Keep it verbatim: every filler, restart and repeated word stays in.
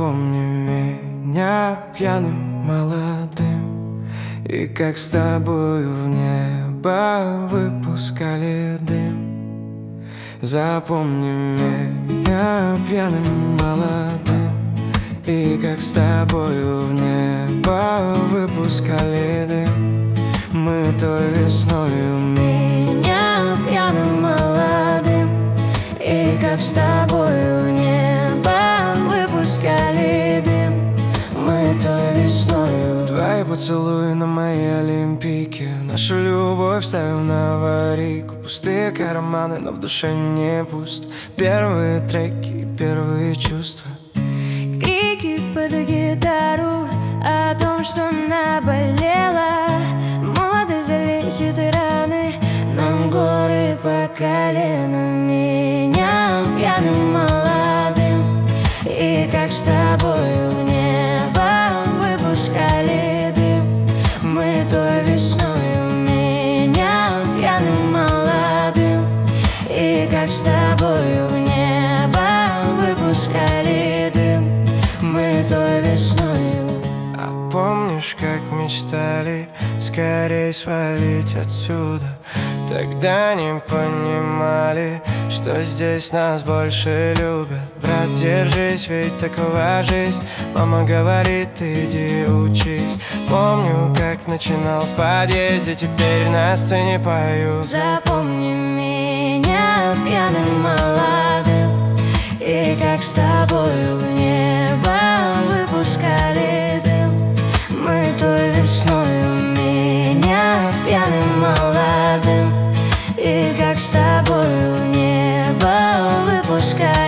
Запомни меня пьяным, молодым, и как с тобою в небо выпускали дым. Запомни меня пьяным, молодым, и как с тобою в небо выпускали дым. Мы той весною меня пьяным, молодым, и как с тобою в небо выпускали дым. Мы той весною. Твои поцелуи на моей олимпийке, нашу любовь ставим на аварийку. Пустые карманы, но в душе не пусто. Первые треки, первые чувства. Крики под гитару о том, что наболело. Молодость залечит раны, нам горы по колено. Меня пьяным, молодым, и как с тобою в небо выпускали дым. Мы той весною. Меня пьяным, молодым, и как с тобою в небо выпускали дым. Мы той весною. А помнишь, как мечтали скорей свалить отсюда? Тогда не понимали, что здесь нас больше любят. Брат, держись, ведь такова жизнь. Мама говорит, иди учись. Помню, как начинал в подъезде, теперь на сцене пою. Запомни меня пьяным, молодым, и как с тобою в небо выпускали дым. Мы той весною. Меня пьяным, молодым, и как с тобою в небо выпускали